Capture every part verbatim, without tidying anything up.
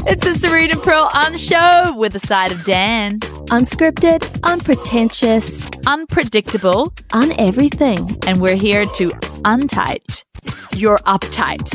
It's the Serena Pearl On Show with a side of Dan. Unscripted, unpretentious, Unpredictable. un everything. And we're here to untight your uptight.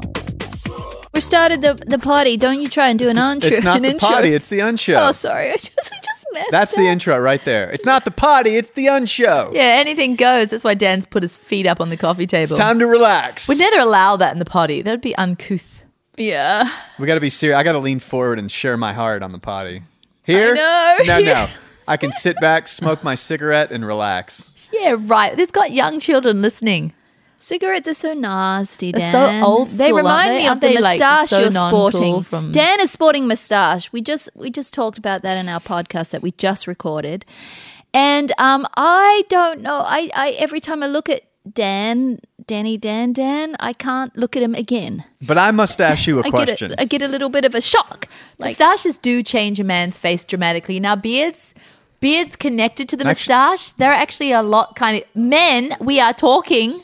We started the the party. Don't you try and do an intro. It's not an the intro. potty, it's the unshow. Oh, sorry. I just, we just messed That's up. the intro right there. It's not the potty, it's the unshow. Yeah, anything goes. That's why Dan's put his feet up on the coffee table. It's time to relax. We'd never allow that in the potty. That would be uncouth. Yeah. We got to be serious. I got to lean forward and share my heart on the potty. Here? I know. No, no. I can sit back, smoke my cigarette, and relax. Yeah, right. It's got young children listening. Cigarettes are so nasty, They're Dan. so old They school, remind aren't they? me of Aren't the they, like, moustache so you're non-cool sporting. from- Dan is sporting moustache. We just we just talked about that in our podcast that we just recorded, and um, I don't know. I, I every time I look at Dan, Danny, Dan, Dan, I can't look at him again. But I must ask you a I question. get a, I get a little bit of a shock. Like, Moustaches do change a man's face dramatically. Now, beards, beards connected to the Actu- moustache, they're actually a lot kind of... Men, we are talking.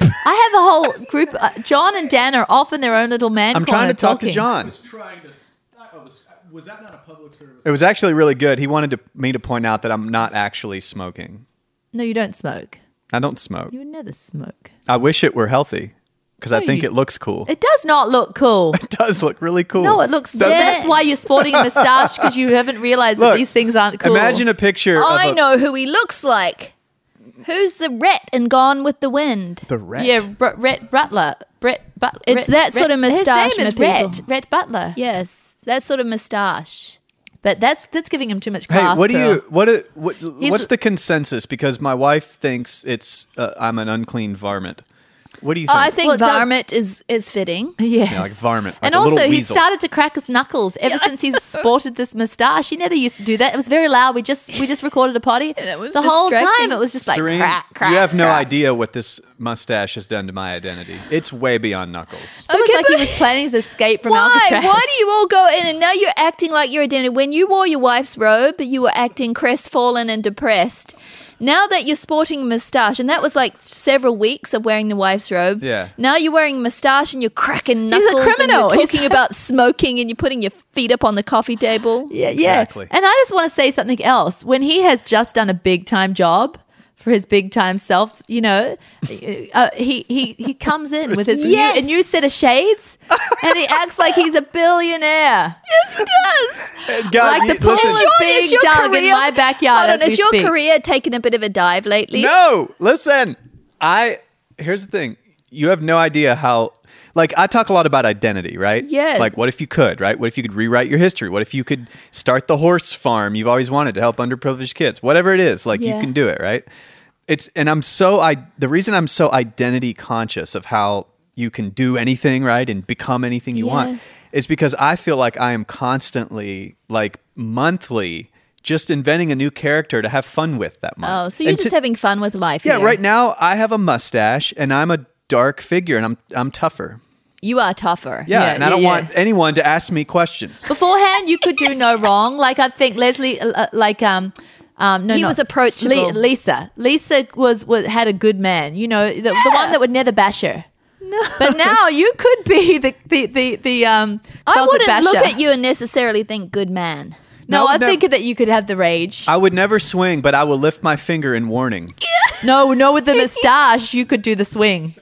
I have a whole group. Uh, John and Dan are off in their own little man I'm corner trying to talk talking. to John. was trying to. I was, was that not a public service? It was actually really good. He wanted to, me to point out that I'm not actually smoking. No, you don't smoke. I don't smoke. You would never smoke. I wish it were healthy because I No, think you- it looks cool. It It does not look cool. does look really cool. No, it looks... Doesn't Yeah. That's why you're sporting a moustache, because you haven't realized that Look, these things aren't cool. Imagine a picture I of a, know who he looks like. Who's the Rhett in Gone with the Wind? the rat. Yeah, Br- Rhett Butler. Brett Butler. It's that sort of moustache, His name is my Rhett. people. Rhett Butler. Yes, that sort of moustache. But that's that's giving him too much Hey, class. what do Pearl. you what are- what what's the consensus? Because my wife thinks it's uh, I'm an unclean varmint. What do you Oh, think? I think Well, it does- varmint is is fitting. Yes. Yeah, like varmint, like and a little also, he weasel. started to crack his knuckles ever since he's sported this moustache. He never used to do that. It was very loud. We just we just recorded a potty. And it was the whole distracting. time. It was just like Serene, crack, crack. you have no crack. idea what this mustache has done to my identity. It's way beyond knuckles. It's almost Okay, like he but- was planning his escape from Why? Alcatraz. Why do you all go in and now you're acting like your identity? When you wore your wife's robe, you were acting crestfallen and depressed. Now that you're sporting a moustache, and that was like several weeks of wearing the wife's robe. Yeah. Now you're wearing a moustache and you're cracking He's a knuckles criminal. and you're He's- talking about smoking and you're putting your feet up on the coffee table. Yeah, yeah. Exactly. And I just want to say something else. When he has just done a big time job for his big time self, you know, uh, he he he comes in with his Yes. new, a new set of shades, and he acts like he's a billionaire. Yes, he does. God, Like the you- pool listen, is your- being is your dug in career- my backyard Hold on, as has we your speak. career taken a bit of a dive lately? No, listen. I here's the thing. You have no idea how. Like, I talk a lot about identity, right? Yes. Like, what if you could, right? What if you could rewrite your history? What if you could start the horse farm you've always wanted to help underprivileged kids? Whatever it is, like, Yeah. you can do it, right? It's and I'm so I the reason I'm so identity conscious of how you can do anything, right, and become anything you want Yes. is because I feel like I am constantly, like, monthly, just inventing a new character to have fun with that month. Oh, so you're And just to- having fun with life. yeah, here. right now I have a mustache and I'm a dark figure and I'm I'm tougher. You are tougher. Yeah, Yeah, and I don't yeah, want anyone to ask me questions. Beforehand, you could do no wrong. Like I think Leslie, uh, uh, like um, um, no, He no. was approachable. Le- Lisa, Lisa was, was had a good man. You know, the, the one that would never bash her. No. But now you could be the the the, the um. I closet wouldn't basher. look at you and necessarily think good man. No, No, I no. think that you could have the rage. I would never swing, but I will lift my finger in warning. No, no, with the moustache, you could do the swing.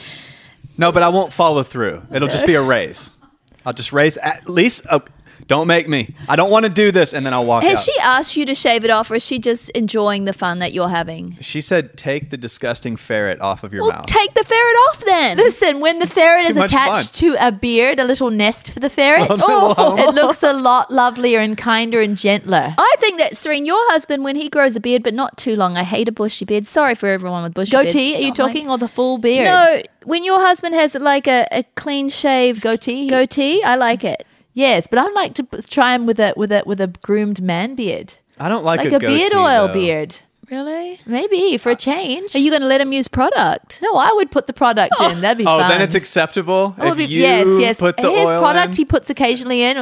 No, but I won't follow through. It'll just be a raise. I'll just raise at least. Oh, don't make me. I don't want to do this, and then I'll walk Has out. she asked you to shave it off, or is she just enjoying the fun that you're having? She said, "Take the disgusting ferret off of your Well, mouth." take the ferret off then. Listen, when the ferret It's is too much attached to a beard, a little nest for the ferret, Oh, little home. it looks a lot lovelier and kinder and gentler. I think that, Serene, your husband, when he grows a beard, but not too long, I hate a bushy beard. Sorry for everyone with bushy beards. Goatee, It's are you not my- talking, or the full beard? No, when your husband has like a, a clean shave Goatee? goatee, I like it. Yes, but I'd like to p- try him with a with a with a groomed man beard, I don't like, like a, a, beard goatee, oil though. beard. Really? Maybe for a change. Are you going to let him use product? No, I would put the product in. That'd be Oh, fun. then it's acceptable Oh, if be- you yes, yes. put the His oil product in? he puts occasionally in.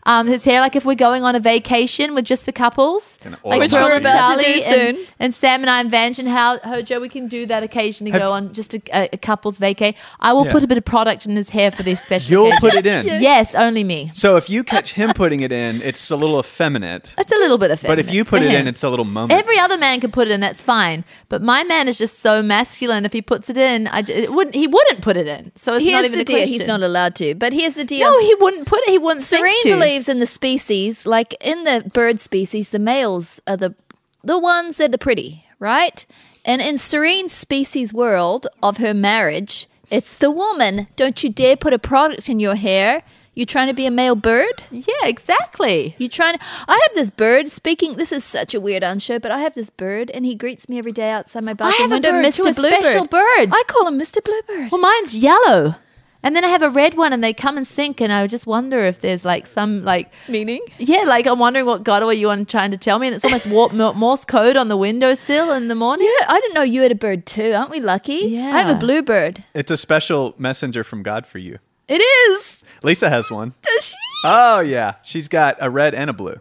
um, his hair. Like if we're going on a vacation with just the couples, Gonna oil like Which Pearl we're and about to do Charlie and, soon. and Sam and I and Vange and how Hojo, we can do that occasionally. Have- go on just a, a, a couples vacay. I will Yeah. put a bit of product in his hair for this special. You'll occasion. put it in. Yes, only me. So if you catch him putting it in, it's a little effeminate. It's a little bit of But if you put it in, it's a little moment. Every other man can put it in, that's fine. But my man is just so masculine. If he puts it in, I j- it wouldn't. He wouldn't put it in. So it's not Here's even the a deal. question. He's not allowed to. But here's the deal. No, he wouldn't put it. He wouldn't. think Serene to. believes in the species, like in the bird species, the males are the the ones that are pretty, right? And in Serene's species world of her marriage, it's the woman. Don't you dare put a product in your hair. You trying to be a male bird? Yeah, exactly. You trying? I have this bird speaking. This is such a weird unshow, but I have this bird, and he greets me every day outside my bathroom have a window, bird Mister too, a Bluebird. special bird. I call him Mister Bluebird. Well, mine's yellow, and then I have a red one, and they come and sync. And I just wonder if there's like some like Meaning? yeah, like I'm wondering what God or you are trying to tell me, and it's almost warp, Morse code on the windowsill in the morning. Yeah, I didn't know you had a bird too. Aren't we lucky? Yeah. I have a bluebird. It's a special messenger from God for you. It is. Lisa has one. Does she? Oh yeah, she's got a red and a blue,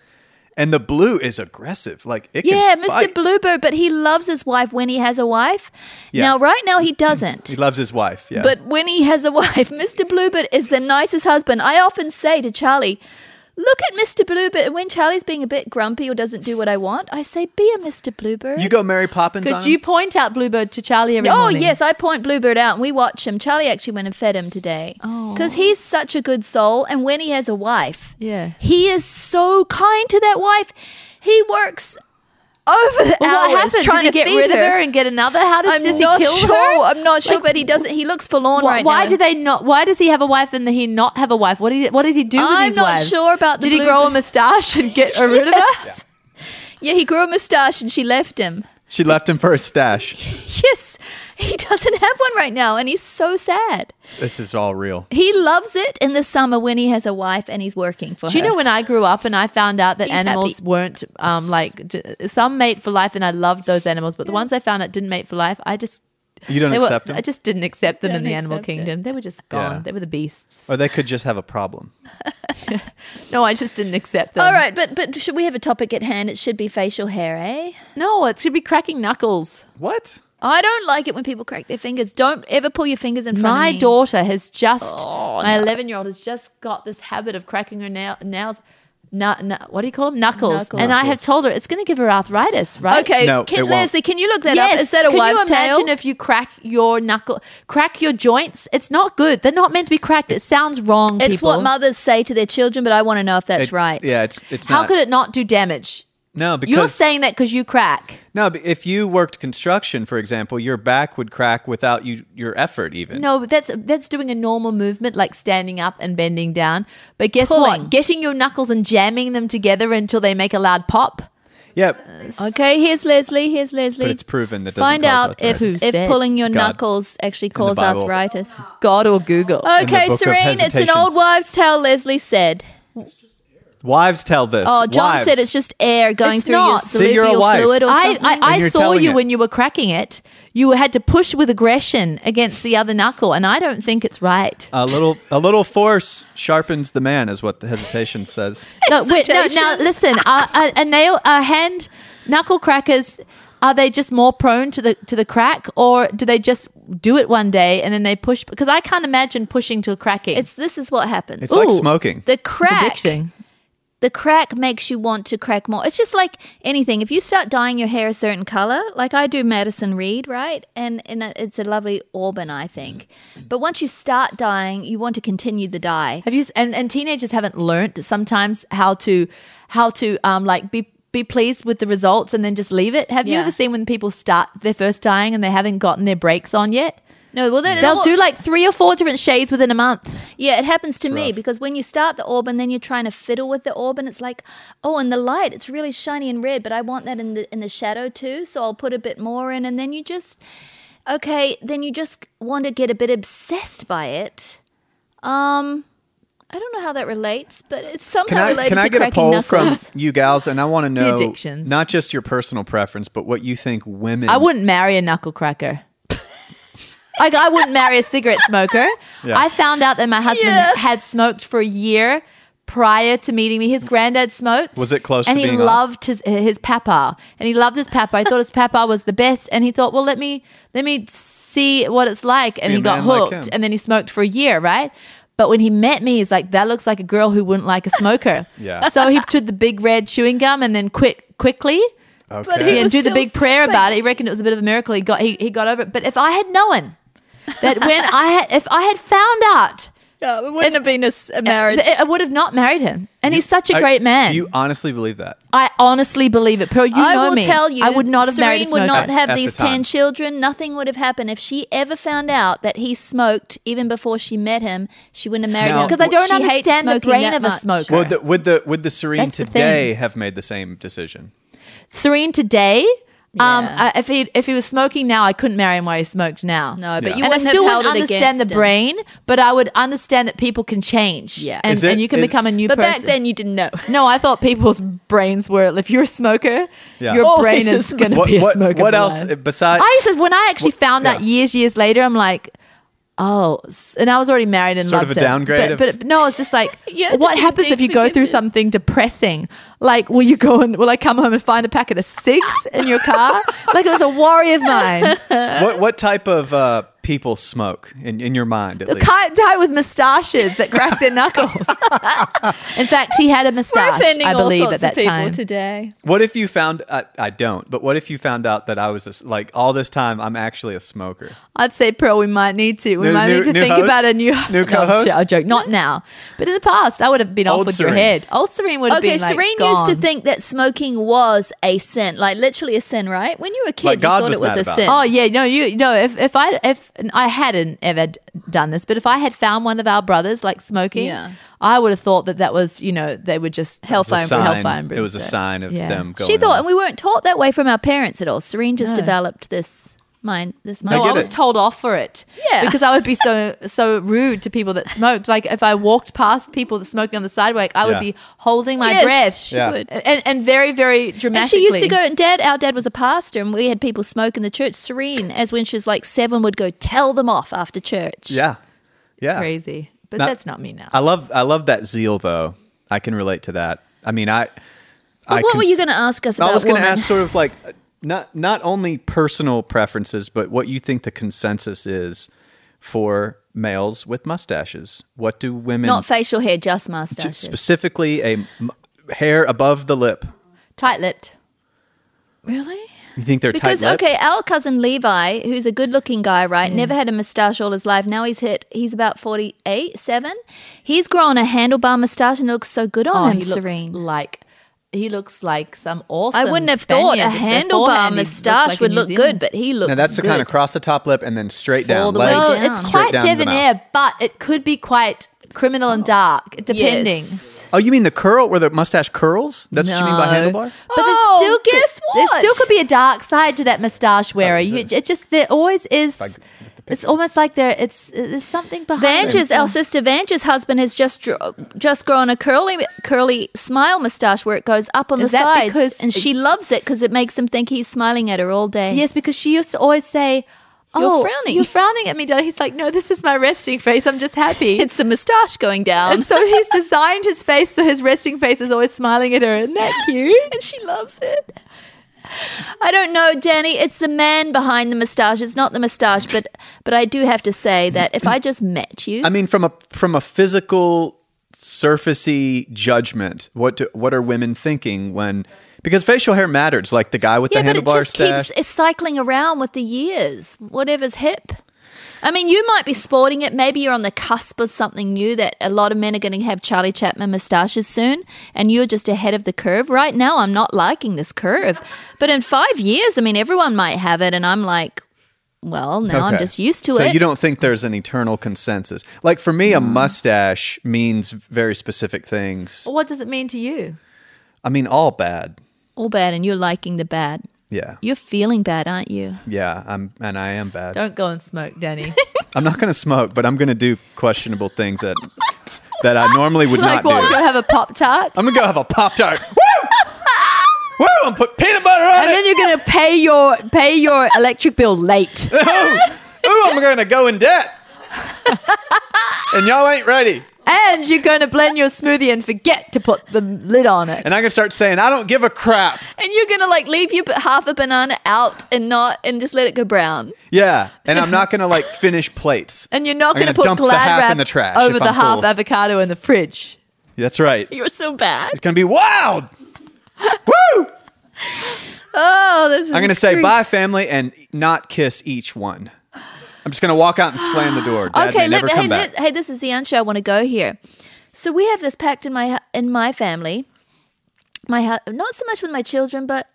and the blue is aggressive. Like it can Yeah, Mister fight. Bluebird, but he loves his wife when he has a wife. Yeah. Now, right now, he doesn't. He loves his wife. Yeah, But when he has a wife, Mister Bluebird is the nicest husband. I often say to Charlie, look at Mister Bluebird. And when Charlie's being a bit grumpy or doesn't do what I want, I say, be a Mister Bluebird. you go Mary Poppins on Because him? you point out Bluebird to Charlie every Oh, morning. yes, I point Bluebird out and we watch him. Charlie actually went and fed him today. Because he's such a good soul. And when he has a wife, Yeah. he is so kind to that wife. He works over the Well, hours what happened? trying Did he to get feed rid her. of her and get another? How does, I'm does not he kill sure. her? I'm not sure, Like, but he doesn't. He looks forlorn Wh- right why now. do they not? Why does he have a wife and he not have a wife? What do you, What does he do with I'm his not wives? sure about the Did he blue- grow a moustache and get rid of us? Yeah, he grew a moustache and she left him. She left him for a stash. Yes, he doesn't have one right now, and he's so sad. This is all real. He loves it in the summer when he has a wife and he's working for Do her. you know when I grew up and I found out that He's animals happy. weren't um, like d- some mate for life, and I loved those animals, but the ones I found that didn't mate for life, I just You don't they accept were, them? I just didn't accept them in Don't the animal accept it. kingdom. They were just gone. Yeah. They were the beasts. Or they could just have a problem. No, I just didn't accept them. All right, but but should we have a topic at hand? It should be facial hair, eh? No, it should be cracking knuckles. What? I don't like it when people crack their fingers. Don't ever pull your fingers in front My of me. daughter has just, Oh, my no. eleven-year-old has just got this habit of cracking her nail, nails. Nu- nu- what do you call them? Knuckles. Knuckles. And I have Knuckles. told her it's going to give her arthritis, right? Okay, No, it can, won't. Leslie, can you look that Yes. up? Is that a Can wives' you imagine tale? if you crack your knuckle, crack your joints? It's not good. They're not meant to be cracked. It sounds wrong. It's people. what mothers say to their children, but I want to know if that's It- right. Yeah, it's it's How not. could it not do damage? No, because You're saying that because you crack. no. But if you worked construction, for example, your back would crack without you your effort even. No, but that's that's doing a normal movement like standing up and bending down. But guess Pulling. what? Getting your knuckles and jamming them together until they make a loud pop. Yeah, Okay, here's Leslie. Here's Leslie. but it's proven that doesn't Find cause out if, arthritis. Who if said? pulling your God. knuckles actually causes Bible. arthritis. God or Google. Okay, book of Serene, it's an hesitations. old wives' tale, Leslie said. Wives tell this. Oh, John Wives. said it's just air going It's through not. your See, you're a cerebral wife. fluid or I, something. I, I And you're saw telling you it. when you were cracking it. You had to push with aggression against the other knuckle, and I don't think it's right. a little a little force sharpens the man, is what the hesitation says. No, wait, no, now Hesitations. listen. Uh, a, a nail, a hand, knuckle crackers. Are they just more prone to the to the crack, or do they just do it one day and then they push? Because I can't imagine pushing to cracking. It's this is what happens. It's like Ooh. smoking. the It's crack. addicting. The crack makes you want to crack more. It's just like anything. If you start dyeing your hair a certain color, like I do Madison Reed, right? And, and it's a lovely auburn, I think. But once you start dyeing, you want to continue the dye. Have you? And, and teenagers haven't learnt sometimes how to how to um like be. be pleased with the results and then just leave it. Have you Yeah. ever seen when people start their first dyeing and they haven't gotten their breaks on yet? No, well, then They'll do like three or four different shades within a month. Yeah, it happens to me rough. because when you start the auburn, then you're trying to fiddle with the auburn. It's like, oh, in the light, it's really shiny and red, but I want that in the in the shadow too, so I'll put a bit more in, and then you just, okay, then you just want to get a bit obsessed by it. Um, I don't know how that relates, but it's somehow Can I related can I to get a cracking poll knuckles. from you gals? And I want to know addictions. not just your personal preference, but what you think women. I wouldn't marry a knuckle cracker. Like I wouldn't marry a cigarette smoker. Yeah. I found out that my husband had smoked for a year prior to meeting me. His granddad smoked. Was it close to And he being off? loved his his papa, and he loved his papa. I thought his papa was the best, and he thought, well, let me let me see what it's like, and Be a he got man like hooked, him. and then he smoked for a year, right? But when he met me, he's like, that looks like a girl who wouldn't like a smoker. Yeah. So he took the big red chewing gum and then quit quickly. Okay. But he and was do the still big prayer sp- about it. He reckoned it was a bit of a miracle. He got he, he got over it. But if I had known that when I had if I had found out, Yeah, it wouldn't have been a, s- a marriage. I would have not married him. And he's such a I- great man. Do you honestly believe that? I honestly believe it. Pearl, you I know will me. tell you, I would not have Serene married a would smoker. not have At the these time. ten children. Nothing would have happened if she ever found out that he smoked. Even before she met him, she wouldn't have married Now- him Because I don't She hates understand the smoking brain that of a much. smoker. Would the, would the would the Serene That's the today thing. have made the same decision? Serene today, um, Yeah. uh, if he if he was smoking now, I couldn't marry him while he smoked now. No, but Yeah. you and I wouldn't still have held wouldn't it understand the against him. brain, but I would understand that people can change. Yeah. and, Is it- and you can is- become a new But person. back then, you didn't know. no, I thought people's brains were. If you're a smoker, Yeah. your Always brain a is smoker. going to What be a what, smoker. what for else life. besides? I used to, when I actually found that yeah. years, years later, I'm like, oh, s- and I was already married and Sort loved of a him. downgrade But, of- but no, it's just like, You had what to do happens deep if you go through forgiveness. something depressing? Like, will you go and will I come home and find a packet of cigs in your car? Like it was a worry of mine. what what type of uh, people smoke in, in your mind at The least? guy guy with moustaches that crack their knuckles. In fact, he had a We're moustache, offending I believe, all sorts at that of people time. today. What if you found? I, I don't. But what if you found out that I was a s like all this time I'm actually a smoker? I'd say, Pearl, we might need to. We New- might new- need to new think host? about a new, New No, co-host? a joke. Not now, but in the past, I would have been off Old with your Serene. head. Old Serene would have Okay, been like, Serene gone. used to think that smoking was a sin, like literally a sin, right? When you were a kid, Like God you thought was it was mad a about sin. it. Oh yeah, no, you no. If if I if I hadn't ever d- done this, but if I had found one of our brothers like smoking, Yeah. I would have thought that that was you know they were just Hellfire It was a and sign- hellfire and It was a brimstone. sign of Yeah. them going. She thought, on. and we weren't taught that way from our parents at all. Serene just No. developed this mind. This No, mind. get I was it. told off for it. Yeah. because I would be so so rude to people that smoked. Like if I walked past people that smoking on the sidewalk, I would Yeah. be holding my Yes, breath. she Yeah. would. And, and very, very And dramatically. she used to go, and dad, our dad was a pastor, and we had people smoke in the church. Serene, as when she was like seven, would go tell them off after church. Yeah, yeah. crazy. But Now- that's not me now. I love I love that zeal though. I can relate to that. I mean, I. But I what can- were you going to ask us about I was going to women? ask sort of like uh, not not only personal preferences, but what you think the consensus is for males with mustaches. What do women Not facial hair, just t- mustaches. specifically a m- hair above the lip? Tight-lipped. Really? You think they're Because tight-lipped? okay, our cousin Levi, who's a good-looking guy, right? Never had a mustache all his life. Now he's hit. He's about forty-eight, seven. He's grown a handlebar mustache, and it looks so good on Oh, him, he looks Serene. like he looks like some awesome. I wouldn't have thought a Spaniard. handlebar Beforehand, he looked mustache like a would New look Zealand. good, but he looks. Now that's the good. kind of across the top lip and then straight down. All the way legs, Well, down. it's straight quite down to the mouth. debonair, but it could be quite criminal and dark, depending. Yes. Oh, you mean the curl where the mustache curls? That's what you mean by No. handlebar? But Oh, there still could, guess there what? still could be a dark side to that mustache wearer. You, it just there always is. It's almost like there. It's there's something behind. Vange's, it. our sister Vange's husband has just dr- just grown a curly curly smile mustache where it goes up on Is the that sides, because and she it's- loves it because it makes him think he's smiling at her all day. Yes, because she used to always say, "Oh, You're frowning." You're frowning at me, darling." He's like, "No, this is my resting face. I'm just happy." It's the moustache going down. and so he's designed his face so his resting face is always smiling at her. Isn't that cute? and she loves it. I don't know, Danny. It's the man behind the moustache. It's not the moustache, but but I do have to say that if I just met you, I mean, from a from a physical, surfacey judgment, what do, what are women thinking when? Because facial hair matters. Like the guy with yeah, the but it handlebar just stash. keeps it's cycling around with the years. Whatever's hip. I mean, you might be sporting it. Maybe you're on the cusp of something new that a lot of men are going to have Charlie Chaplin moustaches soon, and you're just ahead of the curve. Right now, I'm not liking this curve. But in five years, I mean, everyone might have it, and I'm like, well, now I'm Okay. just used to so it. you don't think there's an eternal consensus? Like for me, a mustache means very specific things. Well, what does it mean to you? I mean, all bad. All bad, and you're liking the bad. Yeah, You're feeling bad, aren't you? yeah. I'm and I am bad. Don't go and smoke, Danny. I'm not going to smoke, but I'm going to do questionable things that that I normally would like not what? do. Go have a Pop Tart, I'm gonna go have a Pop Tart. Woo! Woo! I'm put peanut butter on and it. then you're gonna pay your pay your electric bill late. Ooh, ooh, I'm gonna go in debt. And y'all ain't ready. And you're going to blend your smoothie and forget to put the lid on it. And I'm going to start saying, I don't give a crap. And you're gonna like leave your b- half a banana out and not and just let it go brown. Yeah. And I'm not going to like finish plates. And you're not I'm going to gonna put dump the Glad half wrap in the trash over if the I'm half full. avocado in the fridge. That's right. You're so bad. It's going to be wild. Woo! Oh, this is I'm going to say great. bye, family, and not kiss each one. I'm just going to walk out and slam the door. Dad Okay, may let never me, come hey, back. let- hey, this is the unsure. I want to go here. So we have this pact in my in my family. My hu- not so much with my children, but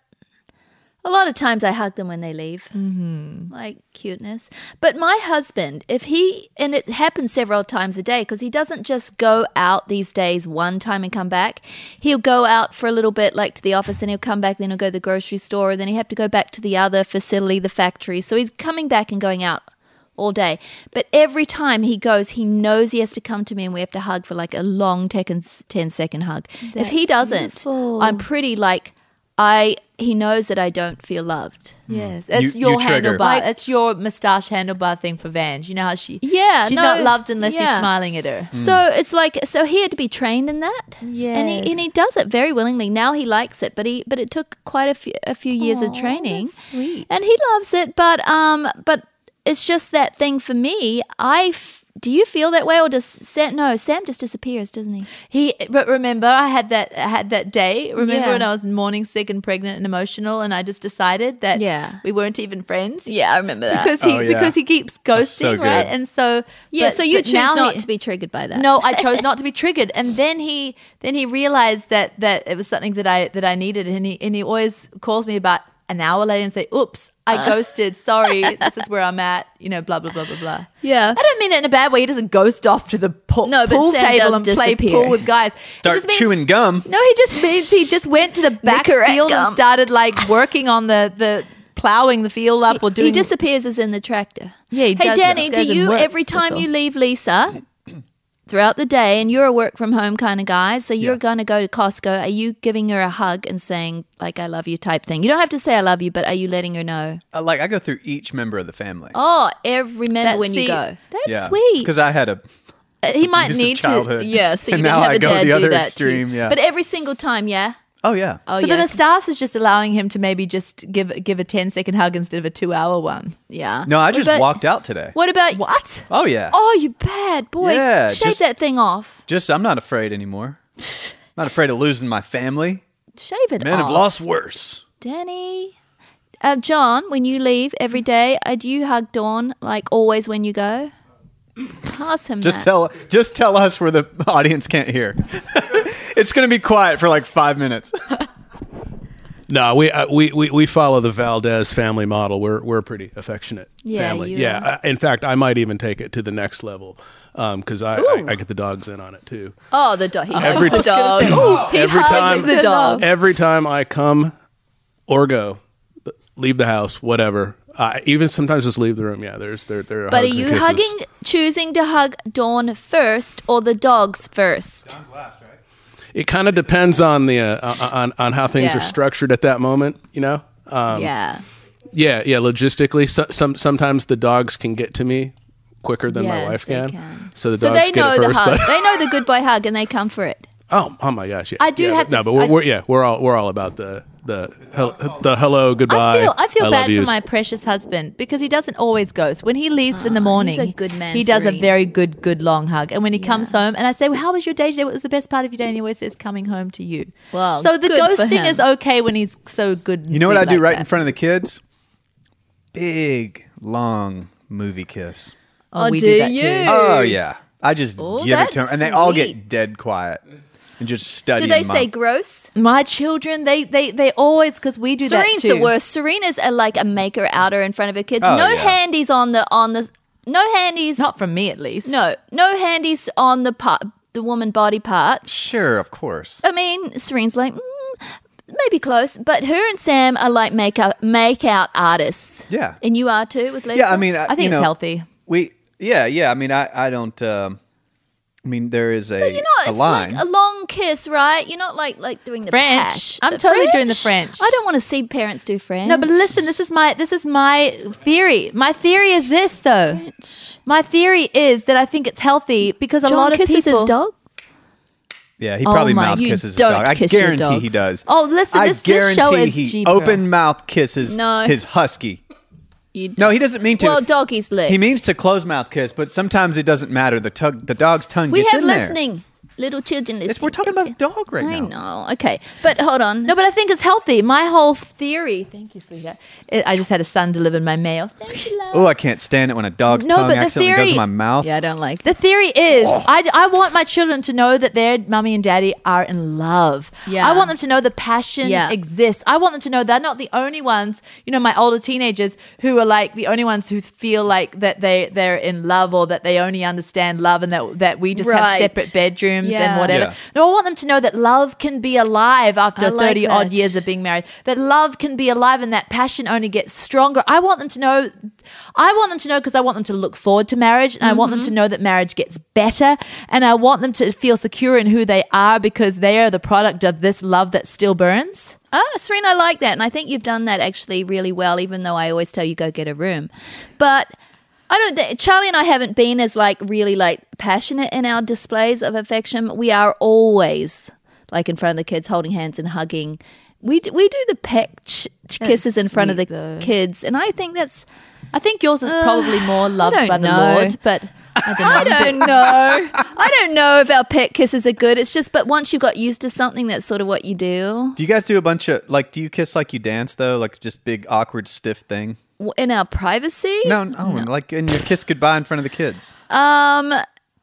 a lot of times I hug them when they leave, mm-hmm. like cuteness. But my husband, if he and it happens several times a day because he doesn't just go out these days one time and come back. He'll go out for a little bit, like to the office, and he'll come back. Then he'll go to the grocery store, and then he have to go back to the other facility, the factory. So he's coming back and going out all day. But every time he goes, he knows he has to come to me and we have to hug for like a long ten second hug. if he doesn't, beautiful. I'm pretty like, I he knows that I don't feel loved. Yes, it's You- your you trigger. handlebar. Like- it's your moustache handlebar thing for Vange. You know how she, Yeah, she's no, not loved unless yeah. he's smiling at her. So it's like, so he had to be trained in that. And Yes. he, and he does it very willingly. Now he likes it, but he, but it took quite a few, a few years of Aw, training. that's sweet. And he loves it, but, um, but it's just that thing for me. I, f- do you feel that way or does Sam, no, Sam just disappears, doesn't he? He, but remember, I had that, I had that day. Remember Yeah. when I was morning sick and pregnant and emotional, and I just decided that Yeah. we weren't even friends. Yeah, I remember that. Because he, Oh, yeah. because he keeps so ghosting, good. right? And so, yeah, but- so you but choose now not he- to be triggered by that. No, I chose not to be triggered, and then he then he realized that that it was something that I that I needed, and he and he always calls me about an hour later and say, "Oops, I Uh. ghosted. Sorry, this is where I'm at." You know, blah blah blah blah blah. Yeah. I don't mean it in a bad way. He doesn't ghost off to the pool, No, but pool Sam table does and play disappear. pool with guys. It Start just means- chewing gum. No, he just means he just went to the back correct field gum. and started like working on the the plowing the field up or doing. He disappears as in the tractor. Yeah, he Hey, does. Danny, Just do goes and you, works, every that's time all. you leave Lisa throughout the day, and you're a work from home kind of guy, so you're Yeah. going to go to Costco, are you giving her a hug and saying, like, I love you type thing? You don't have to say I love you, but are you letting her know? Uh, like, I go through each member of the family. Oh, every member That's- when you see, go. That's yeah. sweet. Because I had a Uh, he might abusive need to. childhood. Yeah, so you And didn't now have I a go dad the do other that extreme, to you. yeah. But every single time, yeah? Oh, yeah. Oh, So yeah. the moustache is just allowing him to maybe just give give a ten second hug instead of a two hour one. yeah. No, I What just about- walked out today. What about... What? Oh, yeah. Oh, you bad boy. Yeah, Shave just- that thing off. Just, I'm not afraid anymore. I'm not afraid of losing my family. Shave it Men off. have lost worse. Danny. Uh, John, when you leave every day, uh, do you hug Dawn like always when you go? Ask him Just that. tell, just tell us where the audience can't hear. It's going to be quiet for like five minutes. No, we, uh, we we we follow the Valdez family model. We're we're a pretty affectionate Yeah, family. you Yeah, are. uh, in fact, I might even take it to the next level because I, I I get the dogs in on it too. Oh, the dog. He Every hugs the ti- dog. He Every hugs time- the dog. Every time I come or go, leave the house, whatever. Uh, even sometimes just leave the room. Yeah, there's there there. Are But are hugs and you kisses. hugging, choosing to hug Dawn first or the dogs first? It kind of depends on the uh, on on how things Yeah. are structured at that moment. You know. Um, yeah. Yeah, yeah. Logistically, so, some sometimes the dogs can get to me quicker than Yes, my wife they can. can. So the So dogs they get know it the first. hug. But, They know the good boy hug and they come for it. oh, oh my gosh! Yeah, I do yeah, have but, to- No, but we're, I- we're yeah, we're all we're all about the the hel- the hello, goodbye. I feel I feel love bad for yous. my precious husband because he doesn't always ghost. When he leaves in the morning, Ah, a good man, he does a Serene. very good good long hug. And when he comes Yeah. home, and I say, well, "How was your day today? What was the best part of your day?" And he always says, "Coming home to you." Well, so the good for ghosting him. is okay when he's so good. And You know what I sweet do like right that. in front of the kids? Big, long movie kiss. Oh, Oh, we do do that you? too. Oh, yeah. I just Oh, give it to them. that's And they all sweet. get dead quiet and just study. Do they them say up. gross? My children, they they they always because we do Serene's that too. the worst. Serena's a, like a maker outer in front of her kids. Oh, no yeah. handies on the on the no handies. Not from me, at least. no no handies on the part the woman body parts. Sure, of course. I mean, Serene's like mm, maybe close, but her and Sam are like make up make out artists. Yeah. and you are too with Lisa. Yeah, I mean, I think you it's know, healthy. We, yeah, yeah. I mean, I, I don't, um, I mean, there is a, But you know, a it's line. like a long kiss, right? You're not like like doing the French. pash. I'm The totally doing the French. I don't want to see parents do French. No, but listen, this is my this is my theory. My theory is this though. French. My theory is that I think it's healthy because a John lot of kisses people his dog. yeah, he Oh probably my- mouth You kisses his don't dog. I kiss your guarantee he dogs. does. Oh, listen, I this, this guarantee show is he G-Pro. open mouth kisses No. his husky. You No, he doesn't mean to. Well, doggies lick. He means to close mouth kiss, but sometimes it doesn't matter. The tug, the dog's tongue we gets have in there. listening. Little children listening. It's, we're talking about a dog right I now. know. Okay, but hold on. No, but I think it's healthy. My whole theory. Thank you, sweetheart. It, I just had a son deliver my mail. Thank you, love. Oh, I can't stand it when a dog's No, tongue but the accidentally goes theory- in my mouth. Yeah, I don't like. The theory is, Oh. I, I want my children to know that their mummy and daddy are in love. Yeah. I want them to know the passion Yeah. exists. I want them to know they're not the only ones, you know, my older teenagers who are like the only ones who feel like that they, they're in love or that they only understand love and that, that we just have Right. separate bedrooms Yeah. and whatever. Yeah. No, I want them to know that love can be alive after I like thirty odd that. years of being married. That love can be alive and that passion only gets stronger. I want them to know, I want them to know because I want them to look forward to marriage and I want them Mm-hmm. to know that marriage gets better and I want them to feel secure in who they are because they are the product of this love that still burns. Ah, Serena, I like that, and I think you've done that actually really well. Even though I always tell you go get a room, but I don't. th- Charlie and I haven't been as like really like passionate in our displays of affection. We are always like in front of the kids, holding hands and hugging. We d- we do the peck ch- ch- kisses in front of the sweet, though. kids, and I think that's. I think yours is probably more loved don't by the know. Lord, but I don't know. I don't know. I don't know if our pet kisses are good. It's just, but once you got used to something, that's sort of what you do. Do you guys do a bunch of like? Do you kiss like you dance though? Like just big awkward stiff thing? W- In our privacy, No, no, like in your kiss goodbye in front of the kids. Um,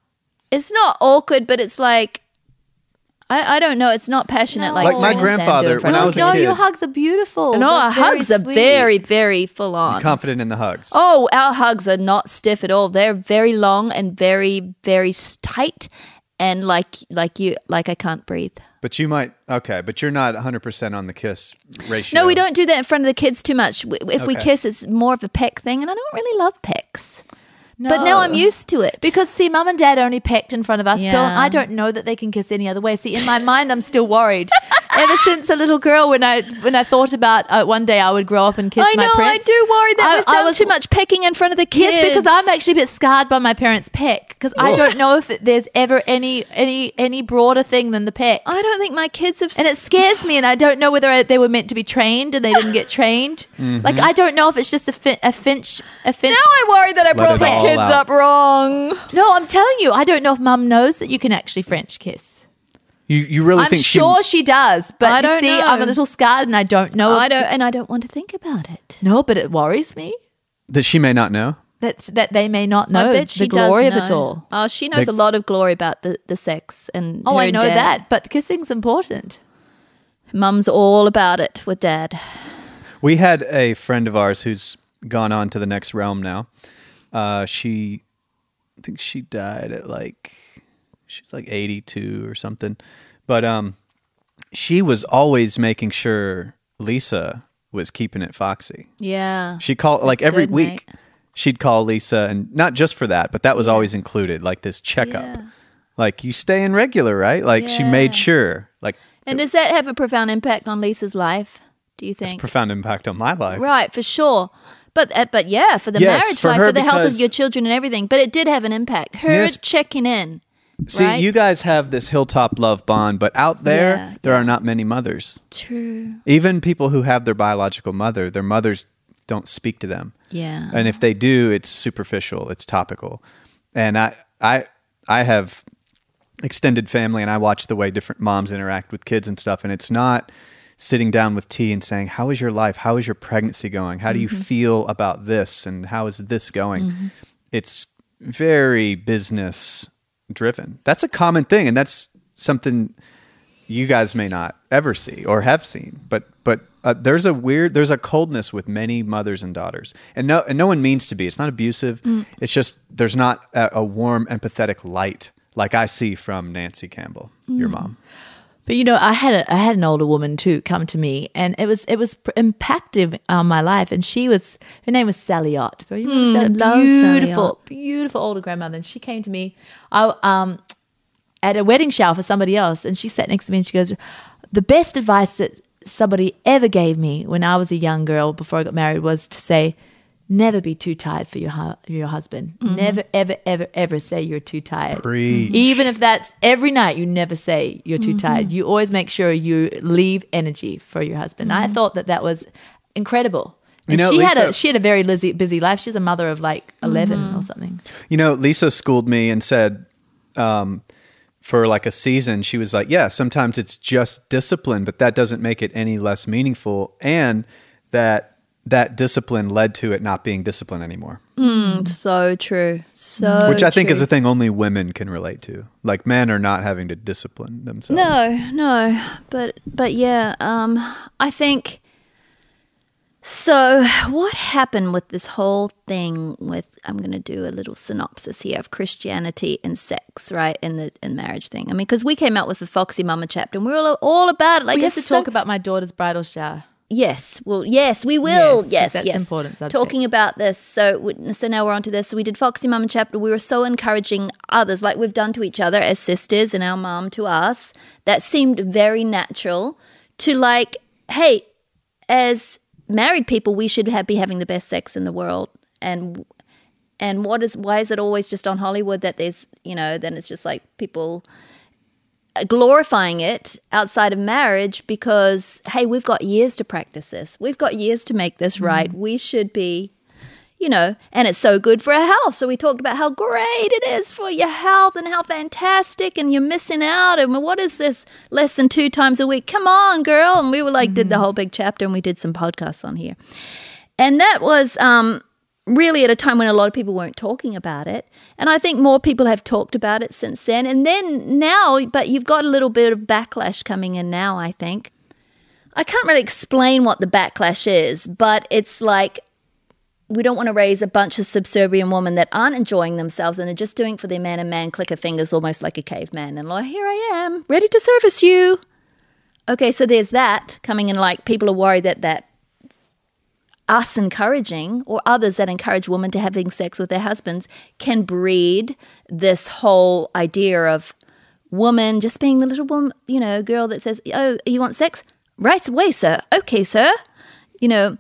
it's not awkward, but it's like I, I don't know. It's not passionate No. like, Like my Serena and Sam grandfather, do in front when of I the was a no, kids. kid. your hugs are beautiful. No, They're our very hugs are sweet. very, very full on. Confident in the hugs. Oh, our hugs are not stiff at all. They're very long and very, very s- tight, and like, like you, like I can't breathe. But you might, okay, but you're not one hundred percent on the kiss ratio. No, we don't do that in front of the kids too much. W- If we Okay. kiss, it's more of a peck thing, and I don't really love pecks. No. But now I'm used to it. Because see, mum and dad only pecked in front of us, Yeah. Pearl, and I don't know that they can kiss any other way. See, in my mind, I'm still worried. Ever since a little girl, when I when I thought about uh, one day I would grow up and kiss I my know, prince. I do worry that I- we've I done was- too much pecking in front of the kids. Yes, because I'm actually a bit scarred by my parents' peck. Because I Oh. don't know if it, there's ever any any any broader thing than the peck. I don't think my kids have. And it scares me, and I don't know whether I, they were meant to be trained and they didn't get trained. Mm-hmm. Like I don't know if it's just a, fin- a finch, a finch. Now I worry that I brought it my all kids out. up wrong. No, I'm telling you, I don't know if mum knows that you can actually French kiss. You, you really I'm think sure she, does, but I you don't see, know. I'm a little scarred, and I don't know. I if- don't, and I don't want to think about it. No, but it worries me she, that she may not know? that that they may not know I bet she the glory does of it know. all. Oh, she knows They- a lot of glory about the, the sex and. Oh, her I and know Dad. that, but kissing's important. Mum's all about it with Dad. We had a friend of ours who's gone on to the next realm now. Uh, she, I think she died at like, she's like eighty-two or something. But um, she was always making sure Lisa was keeping it foxy. Yeah. She called like That's every good, week. mate. She'd call Lisa, and not just for that, but that was always included, like this checkup. Yeah. Like you stay in regular, right? Like she made Yeah. sure. Like And does that have a profound impact on Lisa's life? Do you think? profound impact on my life. Right, for sure. But uh, but yeah, for the Yes, marriage for life, her for the health of because- your children and everything. But it did have an impact. Her Yes. checking in. See, right? you guys have this hilltop love bond, but out there, Yeah, there yeah. are not many mothers. True. Even people who have their biological mother, their mothers don't speak to them. Yeah. And if they do, it's superficial, it's topical. And I, I, I have extended family, and I watch the way different moms interact with kids and stuff. And it's not sitting down with tea and saying, "How is your life? How is your pregnancy going? How do you feel about this? And how is this going?" It's very business driven. That's a common thing, and that's something you guys may not ever see or have seen. But but uh, there's a weird, there's a coldness with many mothers and daughters, and no and no one means to be. It's not abusive. It's just there's not a, a warm, empathetic light like I see from Nancy Campbell, your mom. But you know, I had a, I had an older woman too come to me, and it was it was pr- impactful on my life. And she was her name was Sally Ott. But you remember Sally? love Sally beautiful, Ott. beautiful older grandmother. And she came to me. I um at a wedding shower for somebody else, and she sat next to me and she goes, the best advice that somebody ever gave me when I was a young girl before I got married was to say, never be too tired for your hu- your husband. Mm-hmm. Never, ever, ever, ever say you're too tired. Preach. Even if that's every night, you never say you're too mm-hmm. tired. You always make sure you leave energy for your husband. Mm-hmm. I thought that that was incredible. And you know, she Lisa, had a she had a very busy, busy life. She was a mother of like eleven mm-hmm. or something. You know, Lisa schooled me and said, um, for like a season, she was like, yeah, sometimes it's just discipline, but that doesn't make it any less meaningful. And that that discipline led to it not being discipline anymore. Mm, so true. So Which I think true. is a thing only women can relate to. Like men are not having to discipline themselves. No, no. But but yeah, um, I think so what happened with this whole thing with I'm gonna do a little synopsis here of Christianity and sex, right? In the in marriage thing. I mean, because we came out with the Foxy Mama chapter and we were all, all about it. Like we have it's to so- talk about my daughter's bridal shower. Yes, well, yes, we will. Yes, 'cause Yes, that's yes. an important subject. Talking about this, so so now we're on to this. So we did Foxy Mama chapter. We were so encouraging others, like we've done to each other as sisters, and our mom to us. That seemed very natural. To like, hey, as married people, we should have, be having the best sex in the world, and and what is why is it always just on Hollywood that there's you know then it's just like people glorifying it outside of marriage because, hey, we've got years to practice this. We've got years to make this right. We should be, you know, and it's so good for our health. So we talked about how great it is for your health and how fantastic and you're missing out. And what is this less than two times a week? Come on, girl. And we were like, mm-hmm. did the whole big chapter and we did some podcasts on here. And that was um, really at a time when a lot of people weren't talking about it. And I think more people have talked about it since then. And then now, but you've got a little bit of backlash coming in now, I think. I can't really explain what the backlash is, but it's like we don't want to raise a bunch of subservient women that aren't enjoying themselves and are just doing it for their man, and man click her fingers almost like a caveman. And like, here I am, ready to service you. Okay, so there's that coming in, like people are worried that that us encouraging or others that encourage women to having sex with their husbands can breed this whole idea of woman just being the little woman, you know, girl that says, oh, you want sex? Right away, sir. Okay, sir. You know,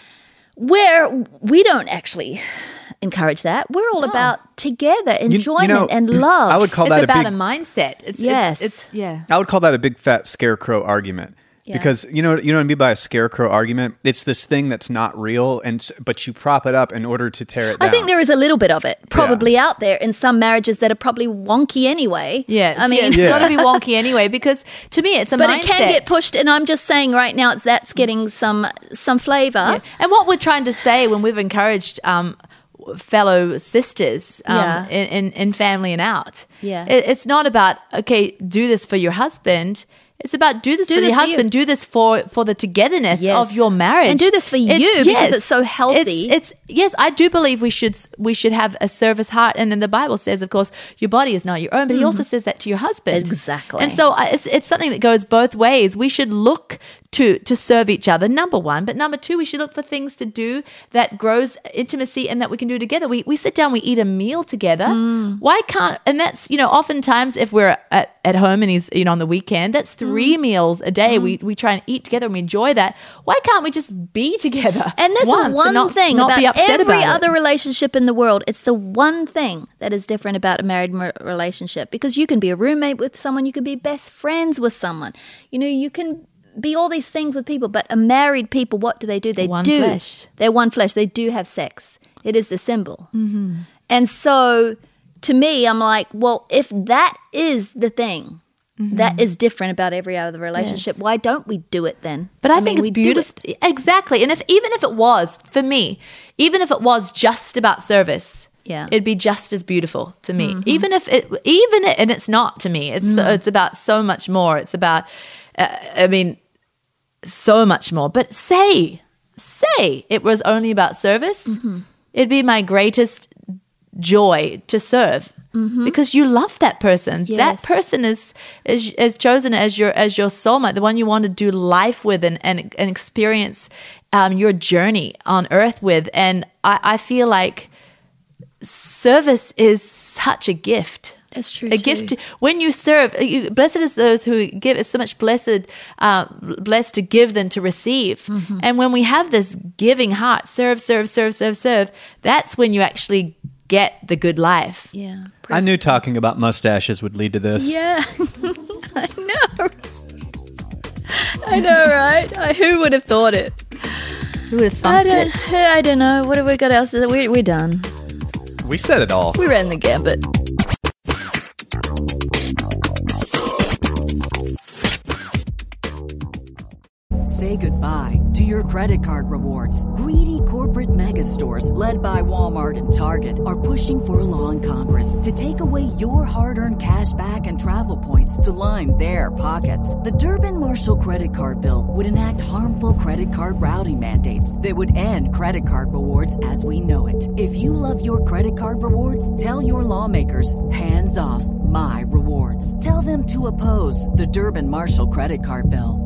where we don't actually encourage that. We're all No. about together, enjoyment you know, and love. I would call It's that about a a, big mindset. It's, Yes. it's, it's yeah. I would call that a big fat scarecrow argument. Yeah. Because you know you know what I mean by a scarecrow argument? It's this thing that's not real, and s- but you prop it up in order to tear it down. I think there is a little bit of it probably out there in some marriages that are probably wonky anyway. Yeah, I mean, it's Yeah. got to be wonky anyway because to me it's a but mindset. it can get pushed, and I'm just saying right now it's that's getting some some flavor. Yeah. And what we're trying to say when we've encouraged um, fellow sisters um, Yeah. in, in, in family and out, Yeah. it, it's not about, okay, do this for your husband. It's about do this Do for this your for you. husband. Do this for, for the togetherness Yes. of your marriage, And do this for you because it's so healthy. It's, it's yes, I do believe we should we should have a service heart, and then the Bible says, of course, your body is not your own, but He also says that to your husband Exactly. And so I- it's it's something that goes both ways. We should look to to serve each other, number one, but number two, we should look for things to do that grows intimacy and that we can do together. We we sit down, we eat a meal together. Why can't? And that's you know, oftentimes if we're at, at home and he's you know on the weekend, that's three meals a day. We we try and eat together and we enjoy that. Why can't we just be together? And that's once one not, thing not about be upset every about other it. relationship in the world. It's the one thing that is different about a married mer- relationship because you can be a roommate with someone, you can be best friends with someone. You know, you can be all these things with people, but a married people, what do they do? They One do. flesh. They're one flesh. They do have sex. It is the symbol. Mm-hmm. And so to me, I'm like, well, if that is the thing Mm-hmm. that is different about every other relationship, Yes. why don't we do it then? But I, mean, think we it's do beautiful. it. Exactly. And if even if it was for me, even if it was just about service, Yeah. Mm-hmm. it'd be just as beautiful to me. Even if it, even it, and it's not to me. It's Mm. it's about so much more. It's about, uh, I mean, so much more. But say, say it was only about service, Mm-hmm. it'd be my greatest joy to serve. Because you love that person. That Mm-hmm. Yes. person is, is is chosen as your as your soulmate, the one you want to do life with and and, and experience um, your journey on earth with. And I, I feel like service is such a gift. That's true. A too. gift to, when you serve. you- Blessed is those who give. It's so much blessed, uh, blessed to give than to receive. Mm-hmm. And when we have this giving heart, serve, serve, serve, serve, serve. That's when you actually get the good life. Yeah. I knew talking about mustaches would lead to this. Yeah. I know. I know, right? I, who would have thought it? Who would have I thumped it? don't. I don't know. What have we got else? We we're done. We said it all. We ran the gambit. Say goodbye to your credit card rewards. Greedy corporate mega stores, led by Walmart and Target, are pushing for a law in Congress to take away your hard-earned cash back and travel points to line their pockets. The Durbin-Marshall credit card bill would enact harmful credit card routing mandates that would end credit card rewards as we know it. If you love your credit card rewards, tell your lawmakers, hands off my rewards. Tell them to oppose the Durbin-Marshall credit card bill.